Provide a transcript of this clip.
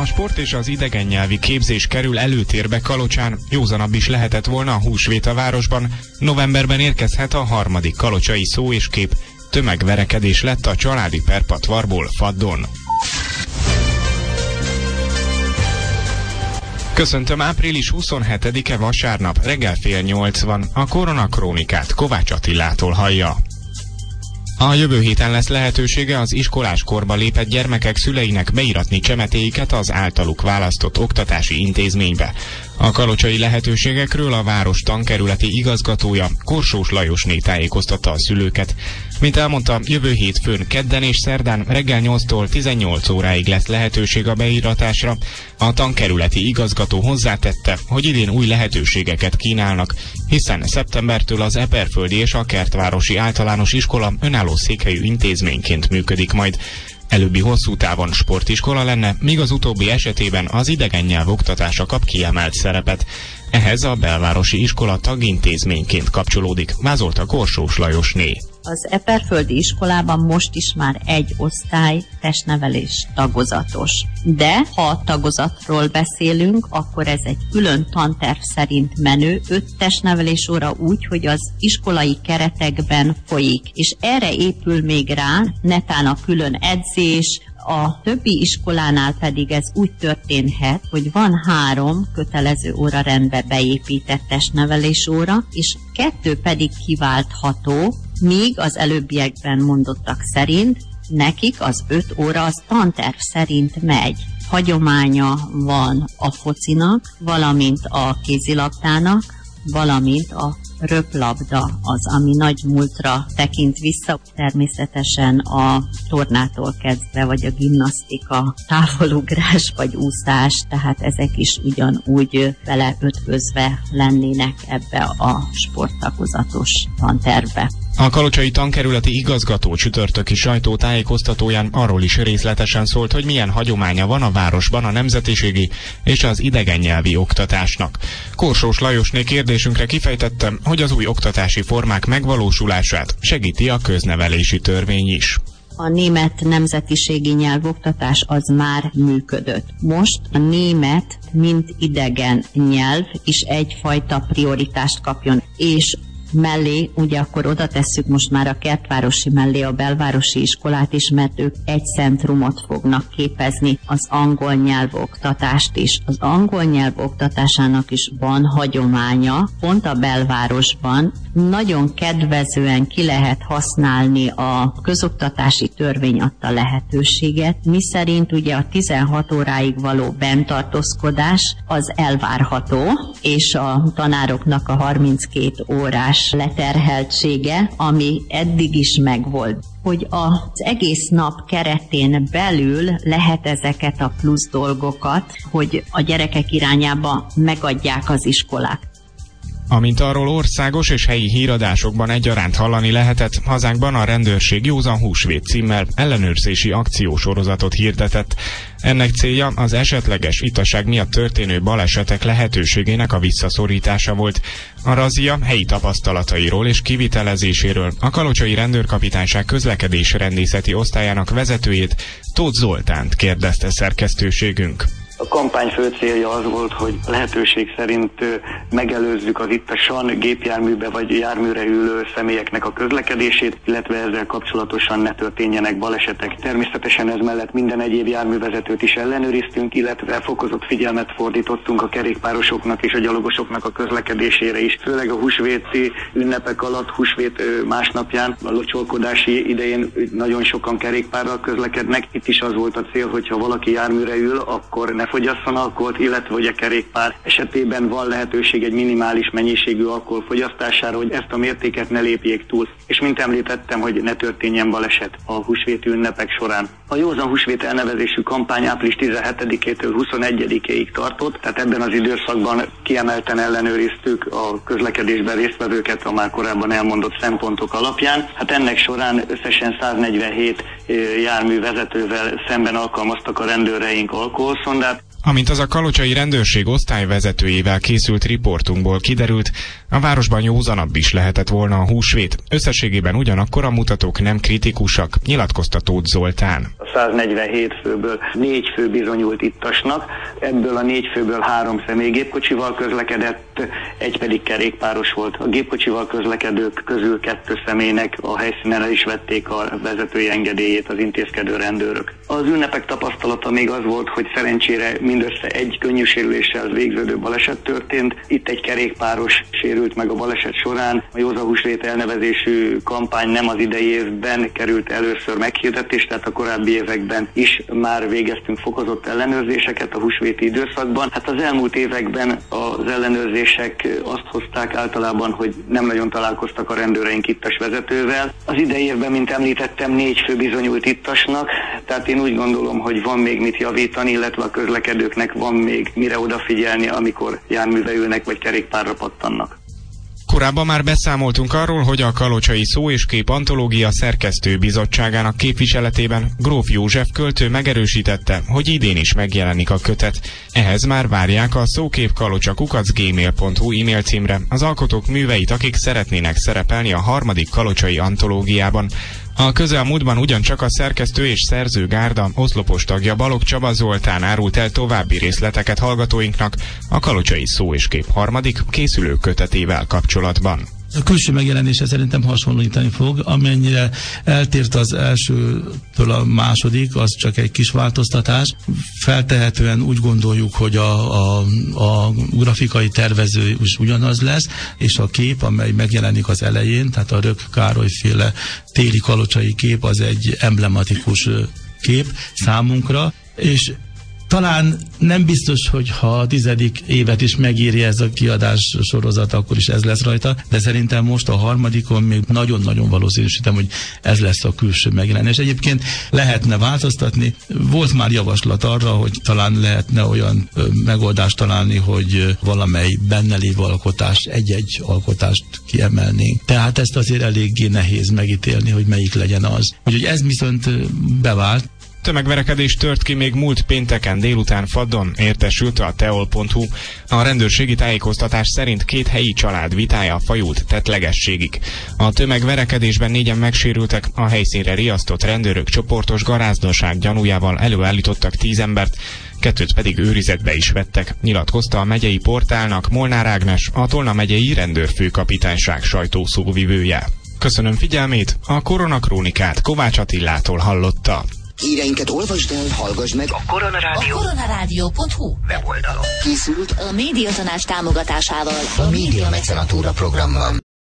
sport és az idegen nyelvi képzés kerül előtérbe Kalocsán, józanabb is lehetett volna a húsvét a városban. Novemberben érkezhet a harmadik kalocsai szó és kép. Tömegverekedés lett a családi perpatvarból Faddon. Köszöntöm, április 27-e vasárnap, reggel 7:30 van. A koronakrónikát Kovács Attilától hallja. A jövő héten lesz lehetősége az iskolás korba lépett gyermekek szüleinek beiratni csemetéiket az általuk választott oktatási intézménybe. A kalocsai lehetőségekről a város tankerületi igazgatója, Korsós Lajosné tájékoztatta a szülőket. Mint elmondta, jövő hétfőn, kedden és szerdán reggel 8-tól 18 óráig lesz lehetőség a beiratásra. A tankerületi igazgató hozzátette, hogy idén új lehetőségeket kínálnak, hiszen szeptembertől az Eperföldi és a Kertvárosi Általános Iskola önálló székhelyű intézményként működik majd. Előbbi hosszú távon sportiskola lenne, míg az utóbbi esetében az idegen nyelv oktatása kap kiemelt szerepet. Ehhez a belvárosi iskola tagintézményként kapcsolódik, vázolta Korsós Lajosné. Az Eperföldi iskolában most is már egy osztály testnevelés tagozatos. De ha a tagozatról beszélünk, akkor ez egy külön tanterv szerint menő 5 testnevelés óra úgy, hogy az iskolai keretekben folyik. És erre épül még rá netán a külön edzés. A többi iskolánál pedig ez úgy történhet, hogy van 3 kötelező órarendbe beépített testnevelés óra, és 2 pedig kiváltható, míg az előbbiekben mondottak szerint nekik az 5 óra az tanterv szerint megy. Hagyománya van a focinak, valamint a kézilabdának, valamint a röplabda az, ami nagy múltra tekint vissza, természetesen a tornától kezdve, vagy a gimnasztika, távolugrás, vagy úszás, tehát ezek is ugyanúgy beleötvözve lennének ebbe a sporttagozatos tantervbe. A kalocsai tankerületi igazgató csütörtöki sajtótájékoztatóján arról is részletesen szólt, hogy milyen hagyománya van a városban a nemzetiségi és az idegen nyelvi oktatásnak. Korsós Lajosné kérdésünkre kifejtette, hogy az új oktatási formák megvalósulását segíti a köznevelési törvény is. A német nemzetiségi nyelvoktatás az már működött. Most a német, mint idegen nyelv is egyfajta prioritást kapjon, és mellé, ugye akkor oda tesszük most már a Kertvárosi mellé a belvárosi iskolát is, mert ők egy centrumot fognak képezni, az angol nyelvoktatást is. Az angol nyelv oktatásának is van hagyománya, pont a belvárosban nagyon kedvezően ki lehet használni a közoktatási törvény adta lehetőséget, miszerint ugye a 16 óráig való bentartózkodás az elvárható, és a tanároknak a 32 órás leterheltsége, ami eddig is megvolt. Hogy az egész nap keretén belül lehet ezeket a plusz dolgokat, hogy a gyerekek irányába megadják az iskolák. Amint arról országos és helyi híradásokban egyaránt hallani lehetett, hazánkban a rendőrség Józan húsvét címmel ellenőrzési akciósorozatot hirdetett. Ennek célja az esetleges ittaság miatt történő balesetek lehetőségének a visszaszorítása volt. A razzia helyi tapasztalatairól és kivitelezéséről a kalocsai rendőrkapitányság közlekedésrendészeti osztályának vezetőjét, Tóth Zoltánt kérdezte szerkesztőségünk. A kampány fő célja az volt, hogy lehetőség szerint megelőzzük az ittasan gépjárműbe vagy járműre ülő személyeknek a közlekedését, illetve ezzel kapcsolatosan ne történjenek balesetek. Természetesen ez mellett minden egyéb járművezetőt is ellenőriztünk, illetve fokozott figyelmet fordítottunk a kerékpárosoknak és a gyalogosoknak a közlekedésére is. Főleg a húsvéti ünnepek alatt, húsvét másnapján, a locsolkodási idején nagyon sokan kerékpárral közlekednek. Itt is az volt a cél, hogyha valaki járműre ül, akkor ne fogyasszon alkoholt, illetve hogy a kerékpár esetében van lehetőség egy minimális mennyiségű alkohol fogyasztására, hogy ezt a mértéket ne lépjék túl. És mint említettem, hogy ne történjen baleset a húsvéti ünnepek során. A Józan húsvét elnevezésű kampány április 17-től 21-ig tartott, tehát ebben az időszakban kiemelten ellenőriztük a közlekedésben résztvevőket a már korábban elmondott szempontok alapján. Hát ennek során összesen 147 járművezetővel szemben alkalmaztak a rendőreink alkoholszondát. Amint az a kalocsai rendőrség osztályvezetőjével készült riportunkból kiderült, a városban józanabb is lehetett volna a húsvét. Összességében ugyanakkor a mutatók nem kritikusak, nyilatkozta Tóth Zoltán. A 147 főből 4 fő bizonyult ittasnak, ebből a 4 főből 3 személy gépkocsival közlekedett, egy pedig kerékpáros volt. A gépkocsival közlekedők közül 2 személynek a helyszínen el is vették a vezetői engedélyét az intézkedő rendőrök. Az ünnepek tapasztalata még az volt, hogy szerencsére mindössze egy könnyű sérüléssel végződő baleset történt. Itt egy kerékpáros sérült meg a baleset során. A Józa húsvét elnevezésű kampány nem az idei évben került először meghirdetést, tehát a korábbi években is már végeztünk fokozott ellenőrzéseket a húsvéti időszakban. Hát az elmúlt években az ellenőrzések azt hozták általában, hogy nem nagyon találkoztak a rendőreink ittas vezetővel. Az idei évben, mint említettem, 4 fő bizonyult ittasnak, tehát én úgy gondolom, hogy van még mit javítani, illetve a közlekedőknek van még mire odafigyelni, amikor járműve ülnek vagy kerékpárra pattannak. Korábban már beszámoltunk arról, hogy a Kalocsai Szó és Kép Antológia szerkesztő bizottságának képviseletében Gróf József költő megerősítette, hogy idén is megjelenik a kötet. Ehhez már várják a szóképkalocsa@gmail.hu e-mail címre az alkotók műveit, akik szeretnének szerepelni a 3. Kalocsai Antológiában. A közelmúltban ugyancsak a szerkesztő és szerző gárda oszlopos tagja Balogh Csaba Zoltán árult el további részleteket hallgatóinknak a Kalocsai Szó és Kép 3. készülő kötetével kapcsolatban. A külső megjelenése szerintem hasonlítani fog, amennyire eltért az elsőtől a második, az csak egy kis változtatás. Feltehetően úgy gondoljuk, hogy a grafikai tervező is ugyanaz lesz, és a kép, amely megjelenik az elején, tehát a Rök Károly-féle téli kalocsai kép, az egy emblematikus kép számunkra, és talán nem biztos, hogy ha a 10. évet is megírja ez a kiadás sorozat, akkor is ez lesz rajta, de szerintem most a 3. még nagyon-nagyon valószínűsítem, hogy ez lesz a külső megjelenés. Egyébként lehetne változtatni. Volt már javaslat arra, hogy talán lehetne olyan megoldást találni, hogy valamely benne lévő alkotás, egy-egy alkotást kiemelnénk. Tehát ezt azért eléggé nehéz megítélni, hogy melyik legyen az. Úgyhogy ez viszont bevált. Tömegverekedés tört ki még múlt pénteken délután Faddon, értesült a teol.hu. A rendőrségi tájékoztatás szerint 2 helyi család vitája fajult tettlegességig. A tömegverekedésben 4-en megsérültek, a helyszínre riasztott rendőrök csoportos garázdaság gyanújával előállítottak 10 embert, 2 pedig őrizetbe is vettek, nyilatkozta a megyei portálnak Molnár Ágnes, a Tolna megyei rendőrfőkapitányság sajtószóvivője. Köszönöm figyelmét, a Koronakrónikát Kovács Attilától hallotta. Híreinket olvasd el, hallgass meg a koronarádió.hu weboldalon. Készült a Médiatanács támogatásával a Média Mecenatúra programmal.